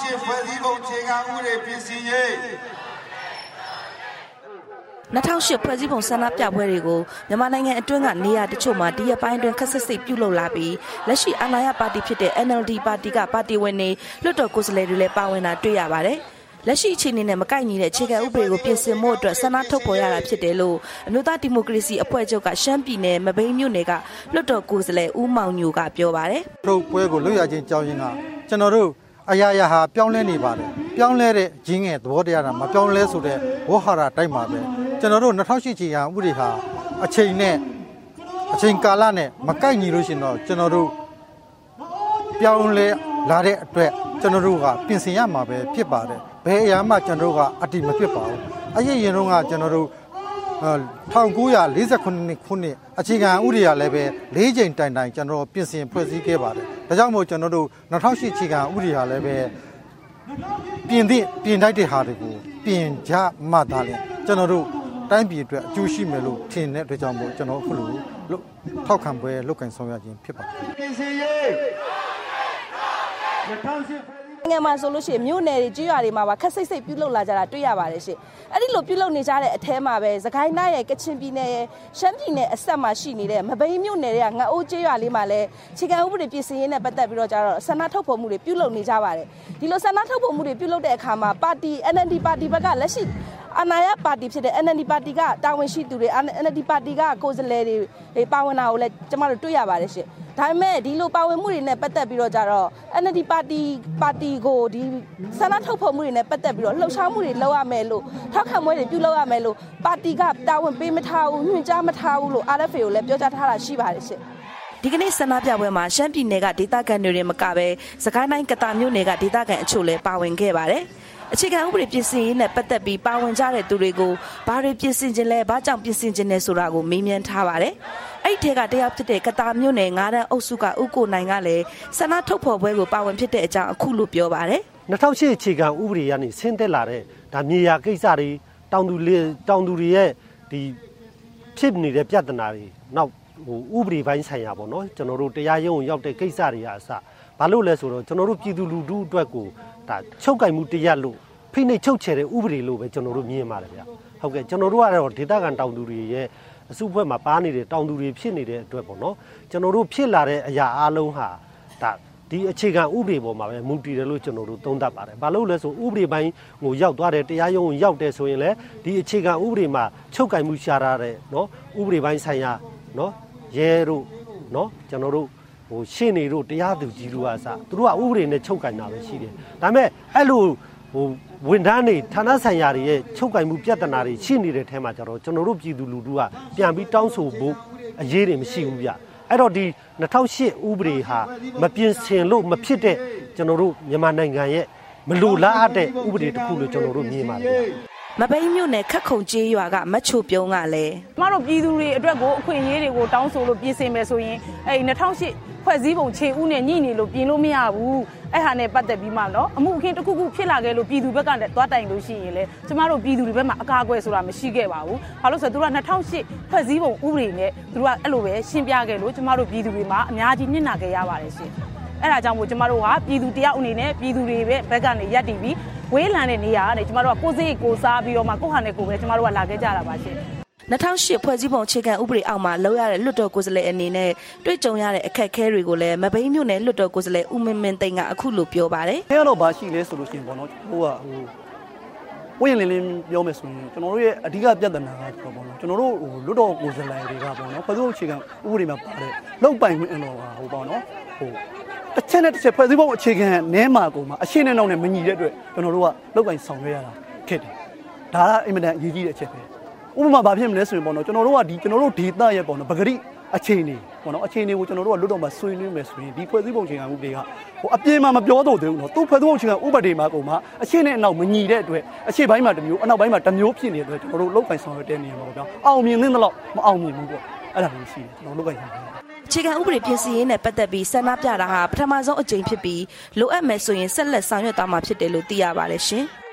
2008ဖွဲ့စည်းပုံအခြေခံဥပဒေပြင်ဆင်ရေး 2008ဖွဲ့စည်းပုံဆန္ဒပြပွဲတွေကိုမြန်မာနိုင်ငံအတွင်းကနေရာတချို့မှာဒီရက်ပိုင်းအတွင်းခက်ဆစ်စိတ်ပြုလုပ်လာပြီးလက်ရှိအာဏာရပါတီဖြစ်တဲ့ NLD ပါတီကပါတီဝင်တွေလွှတ်တော်ကိုယ်စားလှယ်တွေလည်းပါဝင်တာတွေ့ရပါတယ်။လက်ရှိအခြေအနေနဲ့မကိုက်ညီတဲ့အခြေခံဥပဒေကိုပြင်ဆင်ဖို့အတွက်ဆန္ဒထုတ်ဖော်ရတာဖြစ်တယ်လို့အမျိုးသားဒီမိုကရေစီအဖွဲ့ချုပ်ကရှမ်းပြည်နယ်မဘိမ်းမြို့နယ်ကလွှတ်တော်ကိုယ်စားလှယ်ဦးမောင်ညိုကပြောပါတယ်။ထုတ်ပွဲကိုလွတ်ရခြင်းကြောင်းရင်းကကျွန်တော်တို့အရာရာဟာပြောင်းလဲနေပါတယ်။ပြောင်းလဲတဲ့ဂျင်းငယ်သဘောတရားတာမပြောင်းလဲဆိုတဲ့ဝဟရာတိုက်မှာပဲကျွန်တော်တို့2008ခြေခံဥပဒေဟာအချိန်ကာလနဲ့မကိုက်ညီလို့ရှင်တော့ကျွန်တော်တို့ပြောင်းလဲလာတဲ့အတွက်ကျွန်တော်တို့ကပြင်ဆင်ရမှာပဲဖြစ်ပါတယ်ဘယ်အရာမှကျွန်တော်တို့ကအတိမဖြစ်ပါဘူးအရင်တော့ကကျွန်တော်တို့1949ခုနှစ်အခြေခံဥပဒေရလည်းပဲ၄ချိန်တိုင်ကျွန်တော်ပြင်ဆင်ဖွဲ့စည်းခဲ့ပါတယ်ဒါကြောင့်မို့ကျွန်တော်တို့2008အခြေခံဥပဒေဟာလည်းပဲပြင်ထိုက်တဲ့ဟာတွေကိုပြင်ကြမှသာလေကျွန်တော်တို့တိုင်းပြည်အတွက်အကျိုးရှိမယ်လို့ထင်တဲ့အတွက်ကြောင့်မို့ကျွန်တော်အခုလိုထောက်ခံပွဲလုပ်ကင်ဆောင်ရွက်ခြင်းဖြစ်ပါတယ်ပြင်ဆင်ရေးငယ်မှာဆိုလို့ရှိရင်မြို့နယ်တွေကြီးရွာတွေမှာပါခက်စိတ်ပြုလုပ်လာကြတာတွေ့ရပါတယ်ရှင်အဲ့ဒီလိုပြုလုပ်နေကြတဲ့အထဲမှာပဲစကိုင်းတိုင်းရဲ့ကချင်ပြည်နယ်ရဲ့ရှမ်းပြည်နယ်အဆက်မှာရှိနေတဲ့မဘိမ်းမြို့နယ်တွေကငအိုးကြီးရွာလေးမှာလည်းခြေခံဥပဒေပြင်ဆင်ရေးနဲ့ပတ်သက်ပြီးတော့ကြတော့ဆန္ဒထုတ်ဖော်မှုတွေပြုလုပ်နေကြပါတယ်ဒီလိုဆန္ဒထုတ်ဖော်မှုတွေပြုလုပ်တဲ့အခါမှာပါတီ NLD ပါတီဘက်ကလက်ရှိအာဏာရပါတီဖြစ်တဲ့ NLD ပါတီကတာဝန်ရှိသူတွေ NLD ပါတီကကိုယ်စားလှယ်တွေပါဝင်တာကိုလည်းကျမတို့တွေ့ရပါတယ်ရှင်ဒါပေမဲ့ဒီလိုပါဝင်မှုတွေနဲ့ပတ်သက်ပြီးတော့ကြတော့ NLD ပါတီကိုဒီဆန္ဒထုတ်ဖော်မှုတွေနဲ့ပတ်သက်ပြီးတော့လှုပ်ရှားမှုတွေလုပ်ရမယ်လို့ထောက်ခံပွဲတွေပြုလုပ်ရမယ်လို့ပါတီကတာဝန်ပေးမထားဘူးညွှန်ကြားမထားဘူးလို့ RFA ကိုလည်းပြောကြားထားတာရှိပါတယ်ရှင်ဒီကနေ့ဆန္ဒပြပွဲမှာရှမ်းပြည်နယ်ကဒေသခံတွေမကပဲစကိုင်းတိုင်းကတာမြို့နယ်ကဒေသခံအချို့လည်းပါဝင်ခဲ့ပါတယ်အခြေခံဥပဒေပြင်ဆင်ရေးနဲ့ပတ်သက်ပြီးပါဝင်ကြတဲ့သူတွေကိုဘာတွေပြင်ဆင်ခြင်းလဲဘာကြောင့်ပြင်ဆင်ခြင်းလဲဆိုတာကိုမေးမြန်းထားပါတယ်အဲ့ဒီထဲကတယောက်ဖြစ်တဲ့ကတာမြို့နယ်9တန်းအုပ်စုကဥကိုနိုင်ကလည်းဆန္ဒထုတ်ဖော်ပွဲကိုပါဝင်ဖြစ်တဲ့အကြောင်းအခုလိုပြောပါတယ် 2008အခြေခံဥပဒေကနေဆင်းသက်လာတဲ့ဒါမြေယာကိစ္စတွေတောင်သူတွေရဲ့ဒီဖြစ်နေတဲ့ပြဿနာတွေနောက်ဥပဒေပိုင်းဆိုင်ရာပေါ့နော်ကျွန်တော်တို့တရားရုံးရောက်တဲ့ကိစ္စတွေအစဘာလို့လဲဆိုတော့ကျွန်တော်တို့ပြည်သူလူထုအတွက်ကိုဒါချုပ်ကင်မှုတရားလို့ဖိနှိပ်ချုပ်ချယ်တဲ့ဥပဒေလို့ပဲကျွန်တော်တို့မြင်ပါတယ်ဗျဟုတ်ကဲ့ကျွန်တော်တို့ကတော့ဒေသခံတောင်သူတွေရဲ့အစုအဖွဲ့မှာပါနေတဲ့တောင်သူတွေဖြစ်နေတဲ့အတွက်ပေါ့နော်ကျွန်တော်တို့ဖြစ်လာတဲ့အရာအလုံးဟာဒါဒီအခြေခံဥပဒေပေါ်မှာပဲမူတည်တယ်လို့ကျွန်တော်တို့သုံးသပ်ပါတယ်ဘာလို့လဲဆိုဥပဒေပိုင်းကိုရောက်သွားတယ်တရားရုံးကိုရောက်တယ်ဆိုရင်လည်းဒီအခြေခံဥပဒေမှာချုပ်ကင်မှုရှာထားတဲ့နော်ဥပဒေပိုင်းဆိုင်ရာနော်ရဲတို့နော်ကျွန်တော်တို့ရှင်းနေတို့တရားသူကြီးတို့အစသူတို့ကဥပဒေနဲ့ချုပ်ကင်တာပဲရှိတယ်ဒါပေမဲ့အဲ့လိုဝန်ထမ်းတွေဌာနဆိုင်ရာတွေရဲ့ချုပ်ကင်မှုပြဿနာတွေရှိနေတဲ့ထဲမှာကျတော့ကျွန်တော်တို့ပြည်သူလူထုကပြန်ပြီးတောင်းဆိုဖို့အရေးတွေမရှိဘူးဗျအဲ့တော့ဒီ2008ဥပဒေဟာမပြင်ဆင်လို့မဖြစ်တဲ့ကျွန်တော်တို့မြန်မာနိုင်ငံရဲ့မလိုလားအပ်တဲ့ဥပဒေတစ်ခုလို့ကျွန်တော်တို့မြင်ပါတယ်မဘိမ်းမြို့နယ်ခက်ခုံကျေးရွာကမချိုပြုံးကလည်းကျမတို့ပြည်သူတွေအတွက်ကိုအခွင့်အရေးတွေကိုတောင်းဆိုလို့ပြင်ဆင်မယ်ဆိုရင်အဲ့2008ဖွဲ့စည်းပုံခြေဥနဲ့ညှိနေလို့ပြင်လို့မရဘူးအဲ့ဟာနဲ့ပတ်သက်ပြီးမှနော်အမှုအခင်းတစ်ခုခုဖြစ်လာခဲ့လို့ပြည်သူဘက်ကလည်းသွားတိုင်လို့ရှိရင်လေကျမတို့ပြည်သူတွေဘက်မှာအကာအကွယ်ဆိုတာမရှိခဲ့ပါဘူးဘာလို့ဆိုတော့သူက2008ဖွဲ့စည်းပုံဥပဒေနဲ့သူကအဲ့လိုပဲရှင်းပြခဲ့လို့ကျမတို့ပြည်သူတွေမှာအများကြီးနစ်နာခဲ့ရပါတယ်ရှင်အဲ့ဒါကြောင့်မို့ကျမတို့ကပြည်သူတယောက်အနေနဲ့ပြည်သူတွေဘက်ကနေရပ်တည်ပြီးဝေးလံတဲ့နေရာကနေကျမတို့ကကိုယ်စိတ်ကိုစားပြီးတော့မှကိုယ့်ဟာနဲ့ကိုယ်ပဲကျမတို့ကလာခဲ့ကြတာပါရှင် 2008ဖွဲ့စည်းပုံအခြေခံဥပဒေအောက်မှာလောက်ရတဲ့လွှတ်တော်ကိုယ်စားလှယ်အနေနဲ့တွေ့ကြုံရတဲ့အခက်အခဲတွေကိုလည်းမဘိမ်းမြို့နယ်လွှတ်တော်ကိုယ်စားလှယ်ဦးမင်းမင်းသိန်းကအခုလိုပြောပါတယ်။အဲတော့ဘာရှိလဲဆိုလို့ရှိရင်ပေါ့နော်ဝင်းလင်းလင်းပြောမယ်ဆိုရင်ကျွန်တော်တို့ရဲ့အဓိကပြဿနာကတော့ပေါ့နော်ကျွန်တော်တို့လွတ်တော်ကိုယ်စားလှယ်တွေကပေါ့နော်ဖွဲ့စည်းပုံအခြေခံဥပဒေမှာပါတဲ့လောက်ပိုင်ခွင့်တော့ပေါ့နော်တစ်ချက်နဲ့တစ်ချက်ဖွဲ့စည်းပုံအခြေခံနဲမှာကိုမှအရှင်းနဲ့နောက်နဲ့မညီတဲ့အတွက်ကျွန်တော်တို့ကလောက်ပိုင်ဆောင်ရွက်ရတာဖြစ်တယ်။ဒါကအင်မတန်အရေးကြီးတဲ့အချက်ပဲ။ဥပမာဘာဖြစ်မလဲဆိုရင်ပေါ့နော်ကျွန်တော်တို့ဒေသရဲ့ပေါ့နော်ပဂရိအခြေအနေပေါ့နော်အခြေအနေကိုကျွန်တော်တို့ကလွတ်တော်မှာဆွေးနွေးမယ်ဆိုရင်ဒီဖွဲ့စည်းပုံအခြေခံဥပဒေကအပြင်မှာမပြောတော့သေးဘူးနော်သူဖွဲ့စည်းပုံအခြေခံဥပဒေမှာကိုမှအရှင်းနဲ့အနောက်မညီတဲ့အတွက်အရှေ့ပိုင်းမှာတစ်မျိုးအနောက်ပိုင်းမှာတစ်မျိုးဖြစ်နေတဲ့အတွက်ကျွန်တော်တို့လောက်ပိုင်ဆောင်ရွက်တဲ့နေရာမှာပေါ့ဗျာအောင်မြင်သင့်သလောက်မအောင်မြင်ဘူးပေါ့အဲ့ဒါမျိုးရှိတယ်ကျွန်တော်လောက်ပိုင်ဆောင်ရွက်အခြေခံဥပဒေပြင်ဆင်ရေးနဲ့ပတ်သက်ပြီးဆန္ဒပြတာဟာပထမဆုံးအကြိမ်ဖြစ်ပြီးလိုအပ်မယ်ဆိုရင်ဆက်လက်ဆောင်ရွက်သွားမှာဖြစ်တယ်လို့သိရပါတယ်ရှင်။